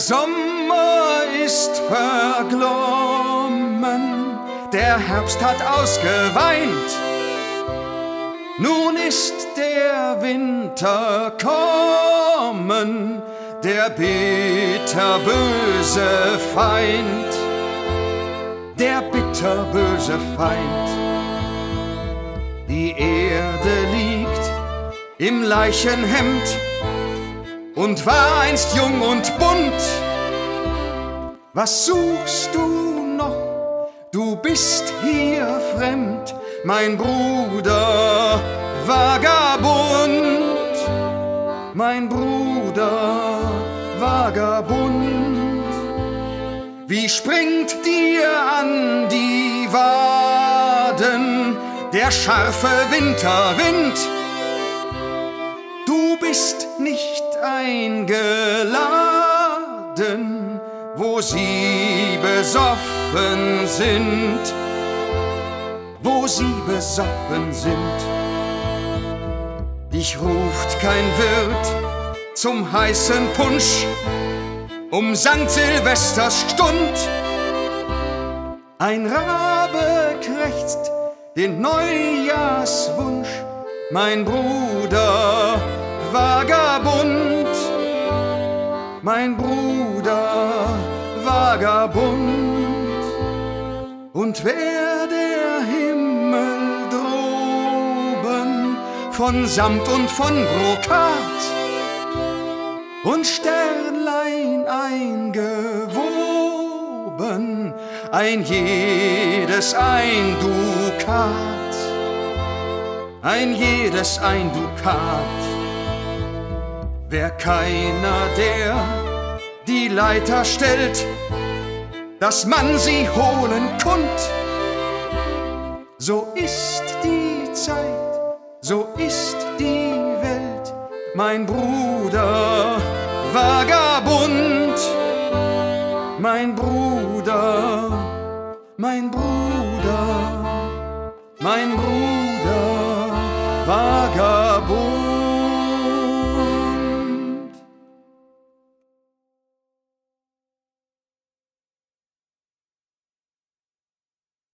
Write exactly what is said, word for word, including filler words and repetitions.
Sommer ist verglommen, der Herbst hat ausgeweint. Nun ist der Winter kommen, der bitterböse Feind, der bitterböse Feind. Die Erde liegt im Leichenhemd und war einst jung und bunt. Was suchst du noch? Du bist hier fremd, mein Bruder Vagabund, mein Bruder Vagabund. Wie springt dir an die Waden der scharfe Winterwind? Du bist nicht eingeladen, wo sie besoffen sind, wo sie besoffen sind. Dich ruft kein Wirt zum heißen Punsch um Sankt Silvesters Stund. Ein Rabe krächzt den Neujahrswunsch, mein Bruder Vagabund, mein Bruder Vagabund. Und wer der Himmel droben von Samt und von Brokat und Sternlein eingewoben, ein jedes ein Dukat, ein jedes ein Dukat. Wär keiner, der die Leiter stellt, dass man sie holen konnt. So ist die Zeit, so ist die Welt, mein Bruder Vagabund, mein Bruder, mein Bruder, mein Bruder.